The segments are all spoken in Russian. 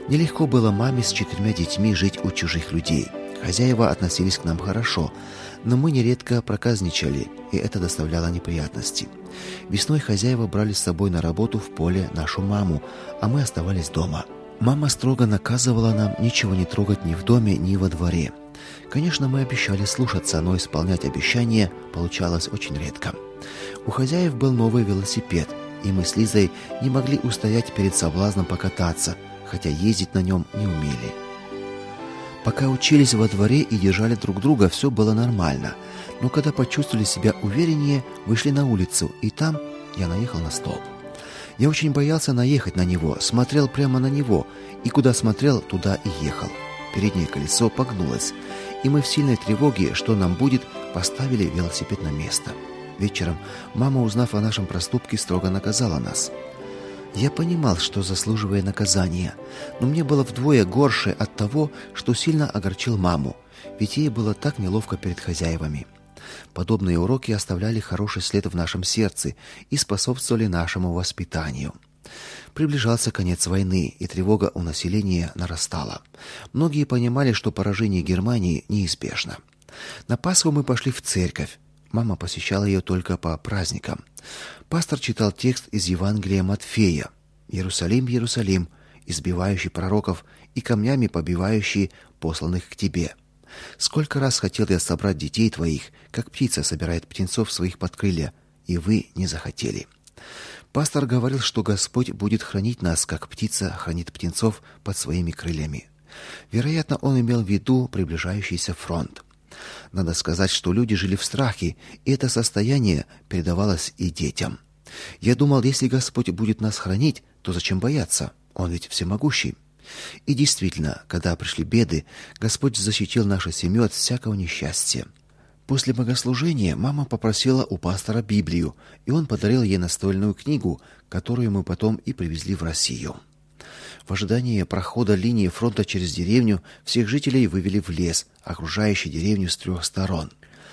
Нелегко было маме с 4 детьми жить у чужих людей. Хозяева относились к нам хорошо, но мы нередко проказничали, и это доставляло неприятности. Весной хозяева брали с собой на работу в поле нашу маму, а мы оставались дома. Мама строго наказывала нам ничего не трогать ни в доме, ни во дворе. Конечно, мы обещали слушаться, но исполнять обещания получалось очень редко. У хозяев был новый велосипед, и мы с Лизой не могли устоять перед соблазном покататься, хотя ездить на нем не умели. Пока учились во дворе и держали друг друга, все было нормально. Но когда почувствовали себя увереннее, вышли на улицу, и там я наехал на столб. Я очень боялся наехать на него, смотрел прямо на него, и куда смотрел, туда и ехал. Переднее колесо погнулось, и мы в сильной тревоге, что нам будет, поставили велосипед на место. Вечером мама, узнав о нашем проступке, строго наказала нас. Я понимал, что заслуживаю наказания, но мне было вдвое горше от того, что сильно огорчил маму, ведь ей было так неловко перед хозяевами. Подобные уроки оставляли хороший след в нашем сердце и способствовали нашему воспитанию. Приближался конец войны, и тревога у населения нарастала. Многие понимали, что поражение Германии неизбежно. На Пасху мы пошли в церковь. Мама посещала ее только по праздникам. Пастор читал текст из Евангелия Матфея: «Иерусалим, Иерусалим, избивающий пророков и камнями побивающий посланных к тебе. Сколько раз хотел я собрать детей твоих, как птица собирает птенцов своих под крылья, и вы не захотели». Пастор говорил, что Господь будет хранить нас, как птица хранит птенцов под своими крыльями. Вероятно, он имел в виду приближающийся фронт. Надо сказать, что люди жили в страхе, и это состояние передавалось и детям. Я думал, если Господь будет нас хранить, то зачем бояться? Он ведь всемогущий. И действительно, когда пришли беды, Господь защитил нашу семью от всякого несчастья. После богослужения мама попросила у пастора Библию, и он подарил ей настольную книгу, которую мы потом и привезли в Россию. В ожидании прохода линии фронта через деревню всех жителей вывели в лес, окружающий деревню с 3 сторон.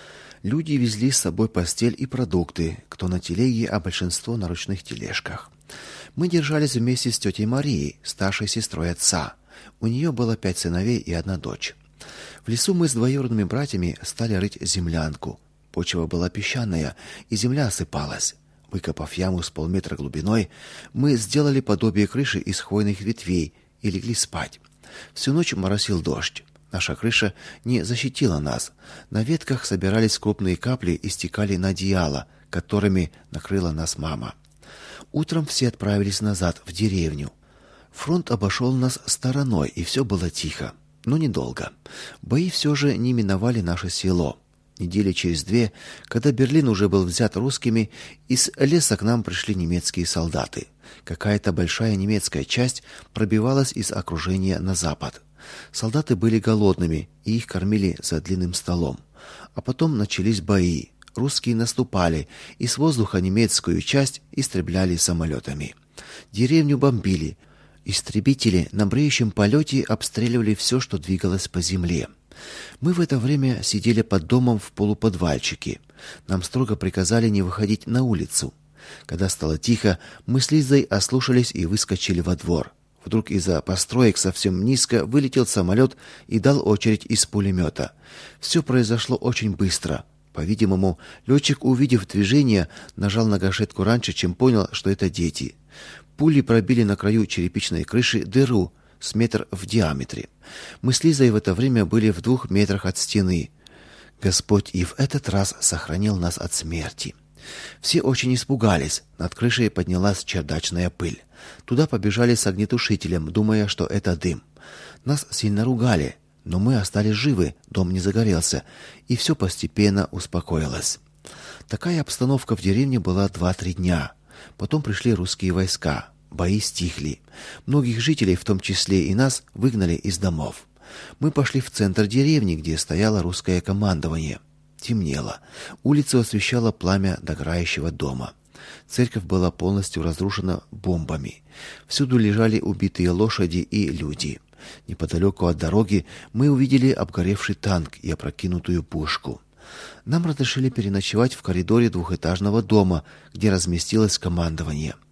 Люди везли с собой постель и продукты, кто на телеге, а большинство на ручных тележках. Мы держались вместе с тетей Марией, старшей сестрой отца. У нее было 5 сыновей и 1 дочь. В лесу мы с двоюродными братьями стали рыть землянку. Почва была песчаная, и земля осыпалась. Выкопав яму с полметра глубиной, мы сделали подобие крыши из хвойных ветвей и легли спать. Всю ночь моросил дождь. Наша крыша не защитила нас. На ветках собирались крупные капли и стекали на одеяло, которыми накрыла нас мама. Утром все отправились назад в деревню. Фронт обошел нас стороной, и все было тихо. Но недолго. Бои все же не миновали наше село. Недели через 2, когда Берлин уже был взят русскими, из леса к нам пришли немецкие солдаты. Какая-то большая немецкая часть пробивалась из окружения на запад. Солдаты были голодными, и их кормили за длинным столом. А потом начались бои. Русские наступали, и с воздуха немецкую часть истребляли самолетами. Деревню бомбили. Истребители на бреющем полете обстреливали все, что двигалось по земле. Мы в это время сидели под домом в полуподвальчике. Нам строго приказали не выходить на улицу. Когда стало тихо, мы с Лизой ослушались и выскочили во двор. Вдруг из-за построек совсем низко вылетел самолет и дал очередь из пулемета. Все произошло очень быстро. По-видимому, летчик, увидев движение, нажал на гашетку раньше, чем понял, что это дети. Пули пробили на краю черепичной крыши дыру с метр в диаметре. Мы с Лизой в это время были в 2 метрах от стены. Господь и в этот раз сохранил нас от смерти. Все очень испугались. Над крышей поднялась чердачная пыль. Туда побежали с огнетушителем, думая, что это дым. Нас сильно ругали, но мы остались живы, дом не загорелся, и все постепенно успокоилось. Такая обстановка в деревне была 2-3 дня. Потом пришли русские войска. Бои стихли. Многих жителей, в том числе и нас, выгнали из домов. Мы пошли в центр деревни, где стояло русское командование. Темнело. Улицу освещало пламя догорающего дома. Церковь была полностью разрушена бомбами. Всюду лежали убитые лошади и люди. Неподалеку от дороги мы увидели обгоревший танк и опрокинутую пушку. Нам разрешили переночевать в коридоре 2-этажного дома, где разместилось командование.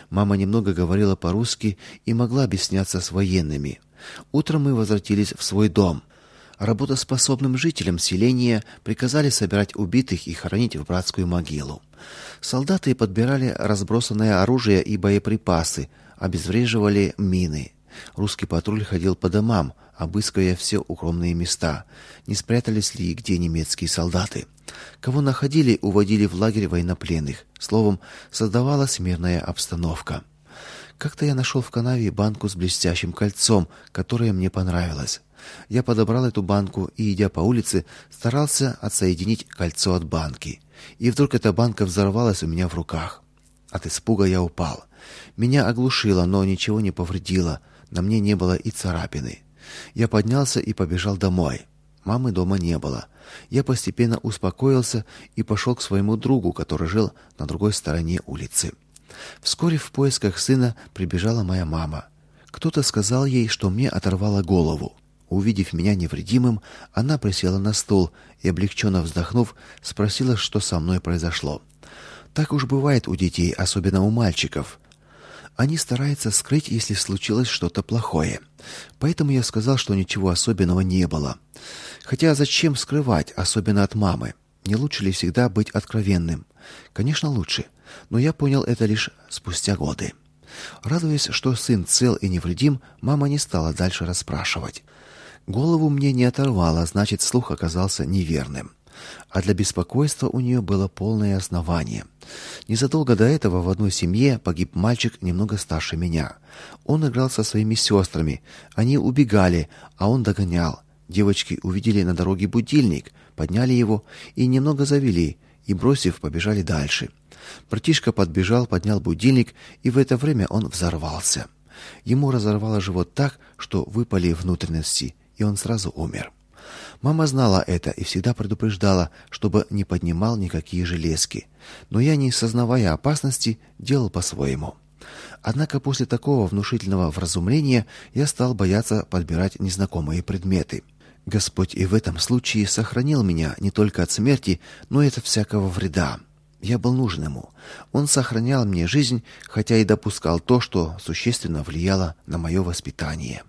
Мама немного говорила по-русски и могла объясняться с военными. Утром мы возвратились в свой дом. Работоспособным жителям селения приказали собирать убитых и хоронить в братскую могилу. Солдаты подбирали разбросанное оружие и боеприпасы, обезвреживали мины. Русский патруль ходил по домам, обыскивая все укромные места, не спрятались ли где немецкие солдаты. Кого находили, уводили в лагерь военнопленных. Словом, создавалась мирная обстановка. Как-то я нашел в канаве банку с блестящим кольцом, которое мне понравилось. Я подобрал эту банку и, идя по улице, старался отсоединить кольцо от банки. И вдруг эта банка взорвалась у меня в руках. От испуга я упал. Меня оглушило, но ничего не повредило. На мне не было и царапины. Я поднялся и побежал домой. Мамы дома не было. Я постепенно успокоился и пошел к своему другу, который жил на другой стороне улицы. Вскоре в поисках сына прибежала моя мама. Кто-то сказал ей, что мне оторвало голову. Увидев меня невредимым, она присела на стул и, облегченно вздохнув, спросила, что со мной произошло. Так уж бывает у детей, особенно у мальчиков. Они стараются скрыть, если случилось что-то плохое. Поэтому я сказал, что ничего особенного не было. Хотя зачем скрывать, особенно от мамы? Не лучше ли всегда быть откровенным? Конечно, лучше. Но я понял это лишь спустя годы. Радуясь, что сын цел и невредим, мама не стала дальше расспрашивать. Голову мне не оторвало, значит, слух оказался неверным. А для беспокойства у нее было полное основание. Незадолго до этого в одной семье погиб мальчик немного старше меня. Он играл со своими сестрами. Они убегали, а он догонял. Девочки увидели на дороге будильник, подняли его и немного завели, и, бросив, побежали дальше. Братишка подбежал, поднял будильник, и в это время он взорвался. Ему разорвало живот так, что выпали внутренности, и он сразу умер. Мама знала это и всегда предупреждала, чтобы не поднимал никакие железки. Но я, не сознавая опасности, делал по-своему. Однако после такого внушительного вразумления я стал бояться подбирать незнакомые предметы. Господь и в этом случае сохранил меня не только от смерти, но и от всякого вреда. Я был нужен ему. Он сохранял мне жизнь, хотя и допускал то, что существенно влияло на мое воспитание.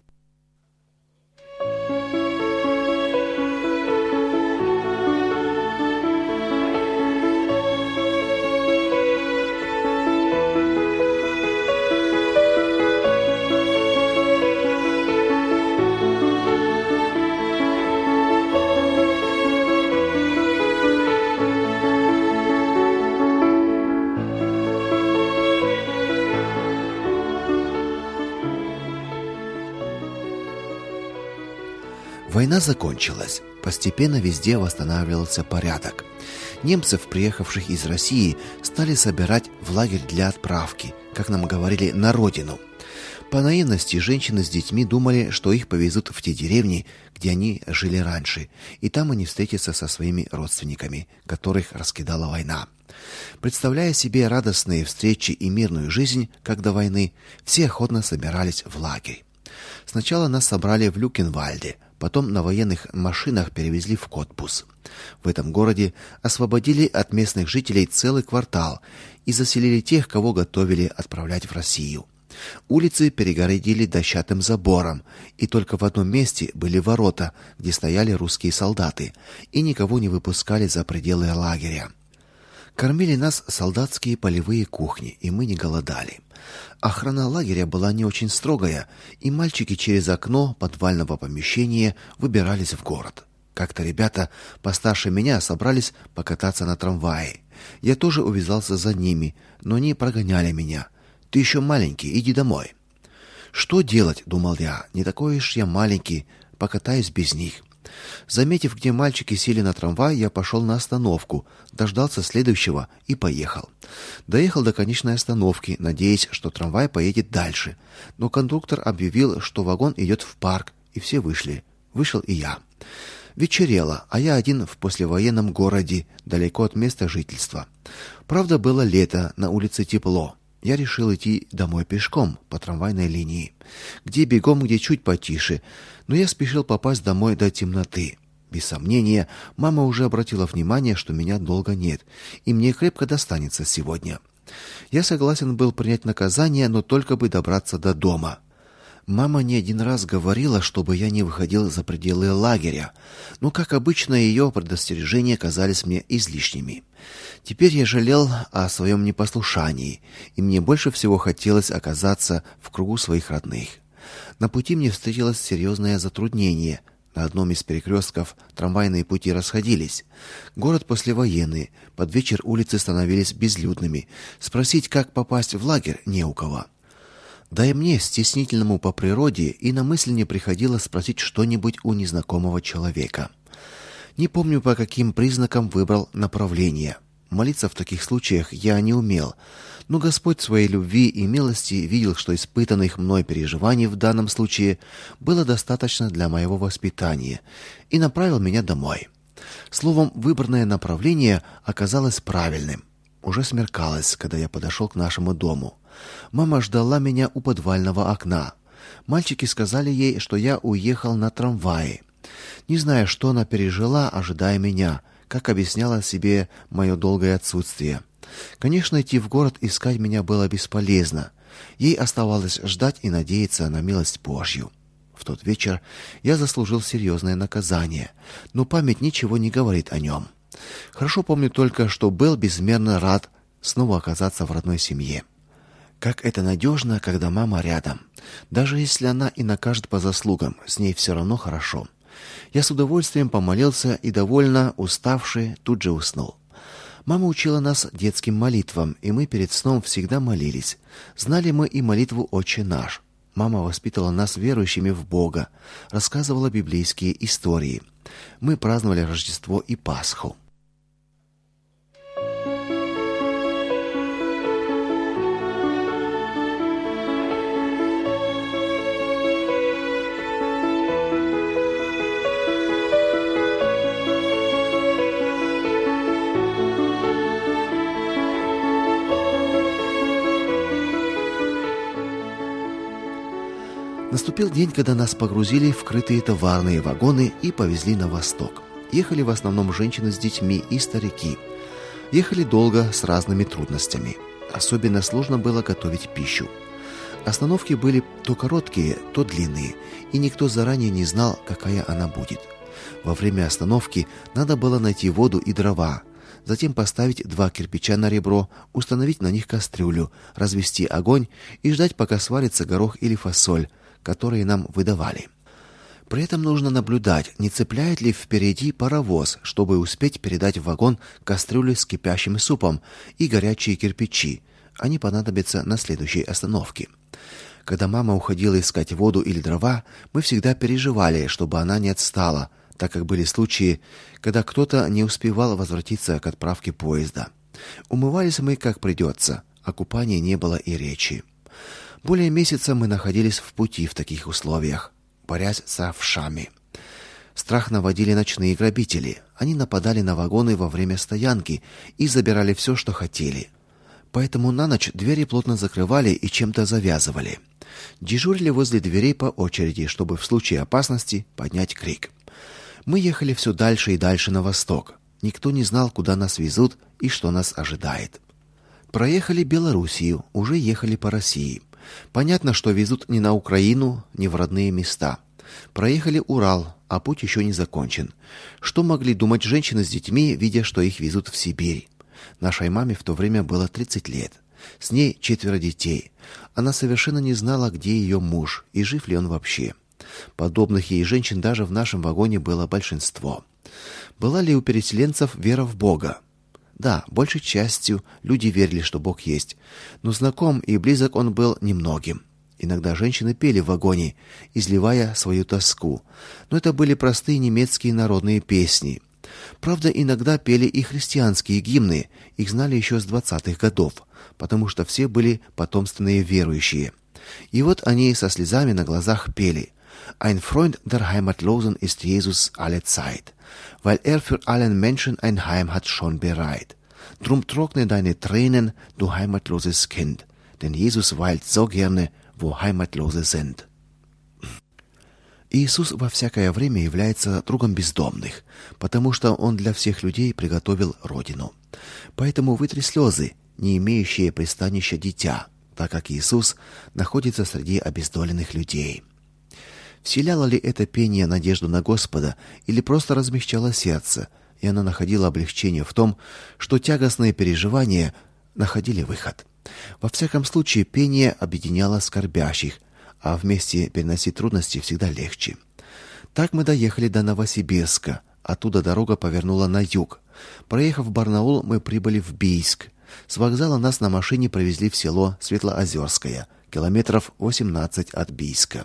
Война закончилась. Постепенно везде восстанавливался порядок. Немцев, приехавших из России, стали собирать в лагерь для отправки, как нам говорили, на родину. По наивности женщины с детьми думали, что их повезут в те деревни, где они жили раньше, и там они встретятся со своими родственниками, которых раскидала война. Представляя себе радостные встречи и мирную жизнь, как до войны, все охотно собирались в лагерь. Сначала нас собрали в Люкенвальде, потом на военных машинах перевезли в Котбус. В этом городе освободили от местных жителей целый квартал и заселили тех, кого готовили отправлять в Россию. Улицы перегородили дощатым забором, и только в одном месте были ворота, где стояли русские солдаты, и никого не выпускали за пределы лагеря. Кормили нас солдатские полевые кухни, и мы не голодали. Охрана лагеря была не очень строгая, и мальчики через окно подвального помещения выбирались в город. Как-то ребята постарше меня собрались покататься на трамвае. Я тоже увязался за ними, но они прогоняли меня. Ты еще маленький, иди домой. Что делать, думал я. Не такой уж я маленький, покатаюсь без них. Заметив, где мальчики сели на трамвай, я пошел на остановку, дождался следующего и поехал. Доехал до конечной остановки, надеясь, что трамвай поедет дальше. Но кондуктор объявил, что вагон идет в парк, и все вышли. Вышел и я. Вечерело, а я один в послевоенном городе, далеко от места жительства. Правда, было лето, на улице тепло. Я решил идти домой пешком по трамвайной линии. Где бегом, где чуть потише. Но я спешил попасть домой до темноты. Без сомнения, мама уже обратила внимание, что меня долго нет, и мне крепко достанется сегодня. Я согласен был принять наказание, но только бы добраться до дома. Мама не один раз говорила, чтобы я не выходил за пределы лагеря, но, как обычно, ее предостережения казались мне излишними. Теперь я жалел о своем непослушании, и мне больше всего хотелось оказаться в кругу своих родных. На пути мне встретилось серьезное затруднение. На одном из перекрестков трамвайные пути расходились. Город послевоенный, под вечер улицы становились безлюдными. Спросить, как попасть в лагерь, не у кого. Да и мне, стеснительному по природе, и на мысль не приходило спросить что-нибудь у незнакомого человека. Не помню, по каким признакам выбрал направление. Молиться в таких случаях я не умел, но Господь в своей любви и милости видел, что испытанных мной переживаний в данном случае было достаточно для моего воспитания, и направил меня домой. Словом, выбранное направление оказалось правильным. Уже смеркалось, когда я подошел к нашему дому. Мама ждала меня у подвального окна. Мальчики сказали ей, что я уехал на трамвае. Не зная, что она пережила, ожидая меня, как объясняла себе мое долгое отсутствие. Конечно, идти в город искать меня было бесполезно. Ей оставалось ждать и надеяться на милость Божью. В тот вечер я заслужил серьезное наказание, но память ничего не говорит о нем. Хорошо помню только, что был безмерно рад снова оказаться в родной семье. Как это надежно, когда мама рядом. Даже если она и накажет по заслугам, с ней все равно хорошо. Я с удовольствием помолился и, довольно уставший, тут же уснул. Мама учила нас детским молитвам, и мы перед сном всегда молились. Знали мы и молитву «Отче наш». Мама воспитывала нас верующими в Бога, рассказывала библейские истории. Мы праздновали Рождество и Пасху. Наступил день, когда нас погрузили в крытые товарные вагоны и повезли на восток. Ехали в основном женщины с детьми и старики. Ехали долго, с разными трудностями. Особенно сложно было готовить пищу. Остановки были то короткие, то длинные, и никто заранее не знал, какая она будет. Во время остановки надо было найти воду и дрова, затем поставить 2 кирпича на ребро, установить на них кастрюлю, развести огонь и ждать, пока сварится горох или фасоль, которые нам выдавали. При этом нужно наблюдать, не цепляет ли впереди паровоз, чтобы успеть передать в вагон кастрюлю с кипящим супом и горячие кирпичи. Они понадобятся на следующей остановке. Когда мама уходила искать воду или дрова, мы всегда переживали, чтобы она не отстала, так как были случаи, когда кто-то не успевал возвратиться к отправке поезда. Умывались мы как придется, о купании не было и речи. Более месяца мы находились в пути в таких условиях, борясь с овшами. Страх наводили ночные грабители. Они нападали на вагоны во время стоянки и забирали все, что хотели. Поэтому на ночь двери плотно закрывали и чем-то завязывали. Дежурили возле дверей по очереди, чтобы в случае опасности поднять крик. Мы ехали все дальше и дальше на восток. Никто не знал, куда нас везут и что нас ожидает. Проехали Белоруссию, уже ехали по России. Понятно, что везут не на Украину, не в родные места. Проехали Урал, а путь еще не закончен. Что могли думать женщины с детьми, видя, что их везут в Сибирь? Нашей маме в то время было 30 лет. С ней 4 детей. Она совершенно не знала, где ее муж и жив ли он вообще. Подобных ей женщин даже в нашем вагоне было большинство. Была ли у переселенцев вера в Бога? Да, большей частью люди верили, что Бог есть, но знаком и близок он был немногим. Иногда женщины пели в вагоне, изливая свою тоску, но это были простые немецкие народные песни. Правда, иногда пели и христианские гимны, их знали еще с 20-х годов, потому что все были потомственные верующие. И вот они со слезами на глазах пели: «Ein Freund der Heimatlosen ist Jesus alle Zeit, weil für allen Menschen ein Heim hat schon bereit. Drum trockne deine Tränen, du heimatloses Kind, denn Jesus weilt so gerne, wo Heimatlose sind». Иисус во всякое время является другом бездомных, потому что Он для всех людей приготовил родину. Поэтому вытри слезы, не имеющее пристанища дитя, так как Иисус находится среди обездоленных людей. Вселяло ли это пение надежду на Господа или просто размягчало сердце, и она находила облегчение в том, что тягостные переживания находили выход. Во всяком случае, пение объединяло скорбящих, а вместе переносить трудности всегда легче. Так мы доехали до Новосибирска. Оттуда дорога повернула на юг. Проехав Барнаул, мы прибыли в Бийск. С вокзала нас на машине провезли в село Светлоозерское, километров 18 от Бийска.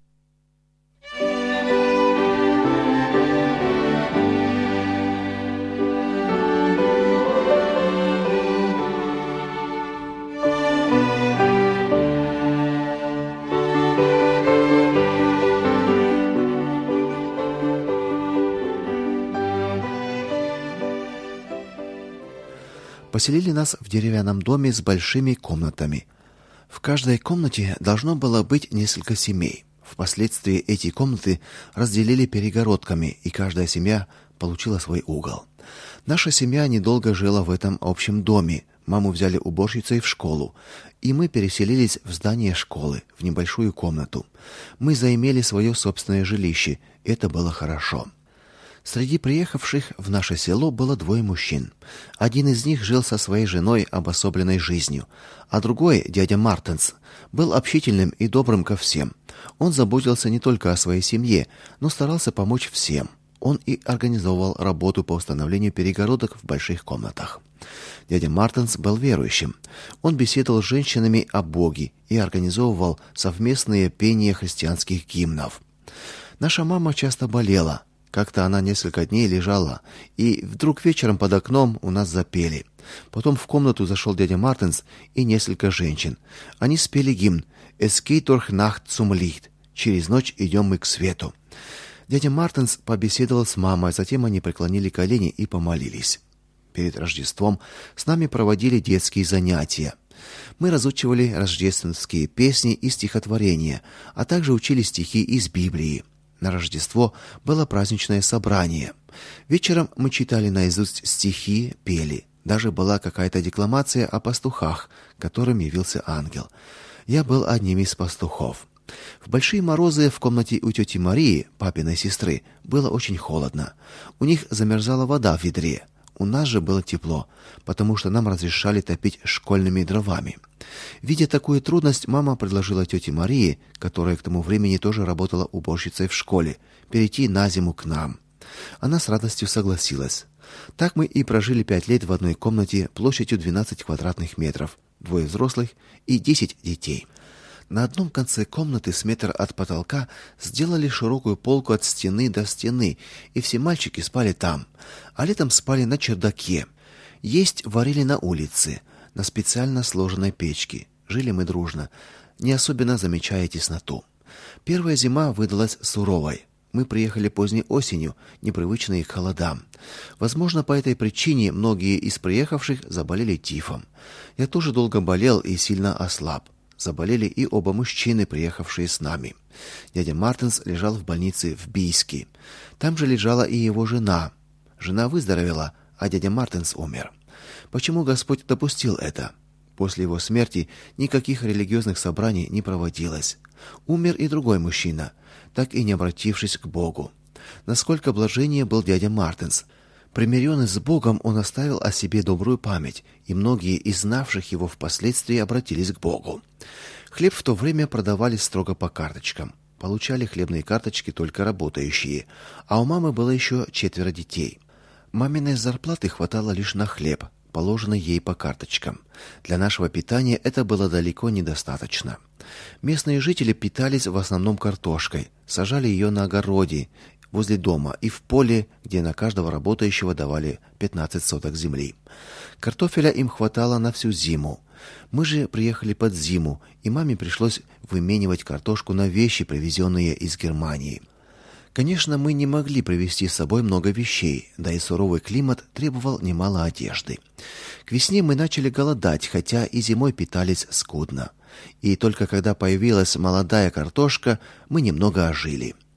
Поселили нас в деревянном доме с большими комнатами. В каждой комнате должно было быть несколько семей. Впоследствии эти комнаты разделили перегородками, и каждая семья получила свой угол. Наша семья недолго жила в этом общем доме. Маму взяли уборщицей в школу, и мы переселились в здание школы, в небольшую комнату. Мы заимели свое собственное жилище. Это было хорошо. Среди приехавших в наше село было двое мужчин. Один из них жил со своей женой обособленной жизнью, а другой, дядя Мартенс, был общительным и добрым ко всем. Он заботился не только о своей семье, но старался помочь всем. Он и организовывал работу по установлению перегородок в больших комнатах. Дядя Мартенс был верующим. Он беседовал с женщинами о Боге и организовывал совместные пения христианских гимнов. Наша мама часто болела. Как-то она несколько дней лежала, и вдруг вечером под окном у нас запели. Потом в комнату зашел дядя Мартенс и несколько женщин. Они спели гимн «Es geht durch Nacht zum Licht» «Через ночь идем мы к свету». Дядя Мартенс побеседовал с мамой, затем они преклонили колени и помолились. Перед Рождеством с нами проводили детские занятия. Мы разучивали рождественские песни и стихотворения, а также учили стихи из Библии. На Рождество было праздничное собрание. Вечером мы читали наизусть стихи, пели. Даже была какая-то декламация о пастухах, которым явился ангел. Я был одним из пастухов. В большие морозы в комнате у тети Марии, папиной сестры, было очень холодно. У них замерзала вода в ведре. У нас же было тепло, потому что нам разрешали топить школьными дровами. Видя такую трудность, мама предложила тете Марии, которая к тому времени тоже работала уборщицей в школе, перейти на зиму к нам. Она с радостью согласилась. Так мы и прожили 5 лет в одной комнате площадью 12 квадратных метров, 2 взрослых и 10 детей. На одном конце комнаты с метр от потолка сделали широкую полку от стены до стены, и все мальчики спали там, а летом спали на чердаке. Есть варили на улице, на специально сложенной печке. Жили мы дружно, не особенно замечая тесноту. Первая зима выдалась суровой. Мы приехали поздней осенью, непривычные к холодам. Возможно, по этой причине многие из приехавших заболели тифом. Я тоже долго болел и сильно ослаб. Заболели и оба мужчины, приехавшие с нами. Дядя Мартенс лежал в больнице в Бийске. Там же лежала и его жена. Жена выздоровела, а дядя Мартенс умер. Почему Господь допустил это? После его смерти никаких религиозных собраний не проводилось. Умер и другой мужчина, так и не обратившись к Богу. Насколько блаженнее был дядя Мартенс. Примиренный с Богом, он оставил о себе добрую память, и многие из знавших его впоследствии обратились к Богу. Хлеб в то время продавали строго по карточкам. Получали хлебные карточки только работающие, а у мамы было еще 4 детей. Маминой зарплаты хватало лишь на хлеб, положенный ей по карточкам. Для нашего питания это было далеко недостаточно. Местные жители питались в основном картошкой, сажали ее на огороде возле дома и в поле, где на каждого работающего давали 15 соток земли. Картофеля им хватало на всю зиму. Мы же приехали под зиму, и маме пришлось выменивать картошку на вещи, привезенные из Германии. Конечно, мы не могли привезти с собой много вещей, да и суровый климат требовал немало одежды. К весне мы начали голодать, хотя и зимой питались скудно. И только когда появилась молодая картошка, мы немного ожили.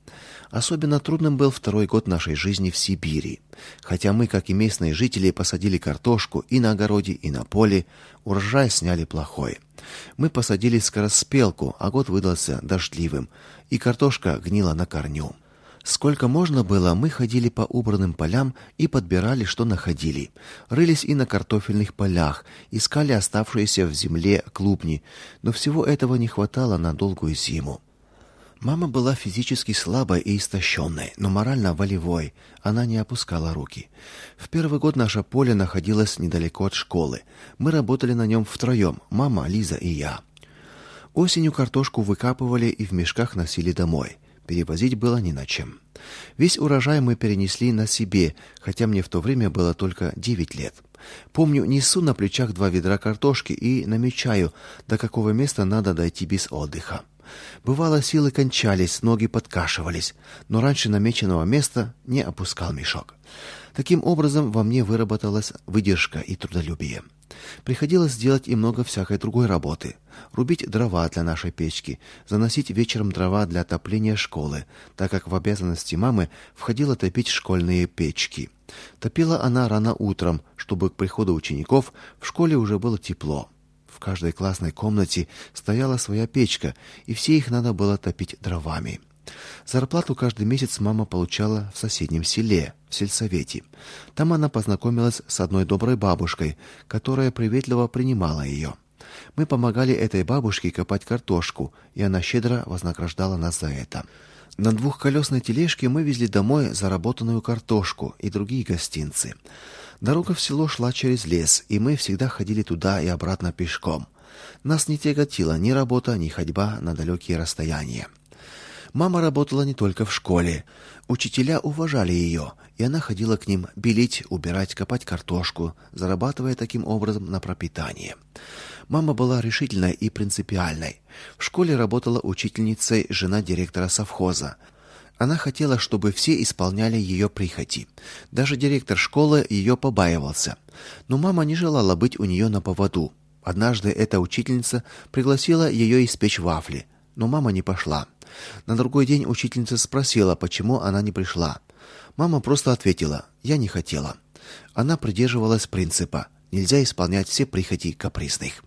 Особенно трудным был второй год нашей жизни в Сибири. Хотя мы, как и местные жители, посадили картошку и на огороде, и на поле, урожай сняли плохой. Мы посадили скороспелку, а год выдался дождливым, и картошка гнила на корню. Сколько можно было, мы ходили по убранным полям и подбирали, что находили. Рылись и на картофельных полях, искали оставшиеся в земле клубни, но всего этого не хватало на долгую зиму. Мама была физически слабой и истощенной, но морально волевой. Она не опускала руки. В первый год наше поле находилось недалеко от школы. Мы работали на нем втроем: мама, Лиза и я. Осенью картошку выкапывали и в мешках носили домой. Перевозить было не на чем. Весь урожай мы перенесли на себе, хотя мне в то время было только 9 лет. Помню, несу на плечах 2 ведра картошки и намечаю, до какого места надо дойти без отдыха. Бывало, силы кончались, ноги подкашивались, но раньше намеченного места не опускал мешок. Таким образом, во мне выработалась выдержка и трудолюбие. Приходилось делать и много всякой другой работы: рубить дрова для нашей печки, заносить вечером дрова для отопления школы, так как в обязанности мамы входило топить школьные печки. Топила она рано утром, чтобы к приходу учеников в школе уже было тепло. В каждой классной комнате стояла своя печка, и все их надо было топить дровами. Зарплату каждый месяц мама получала в соседнем селе, в сельсовете. Там она познакомилась с одной доброй бабушкой, которая приветливо принимала ее. Мы помогали этой бабушке копать картошку, и она щедро вознаграждала нас за это. На двухколесной тележке мы везли домой заработанную картошку и другие гостинцы. Дорога в село шла через лес, и мы всегда ходили туда и обратно пешком. Нас не тяготила ни работа, ни ходьба на далекие расстояния. Мама работала не только в школе. Учителя уважали ее, и она ходила к ним белить, убирать, копать картошку, зарабатывая таким образом на пропитание. Мама была решительной и принципиальной. В школе работала учительницей жена директора совхоза. Она хотела, чтобы все исполняли ее прихоти. Даже директор школы ее побаивался. Но мама не желала быть у нее на поводу. Однажды эта учительница пригласила ее испечь вафли, но мама не пошла. На другой день учительница спросила, почему она не пришла. Мама просто ответила: «Я не хотела». Она придерживалась принципа: нельзя исполнять все прихоти капризных.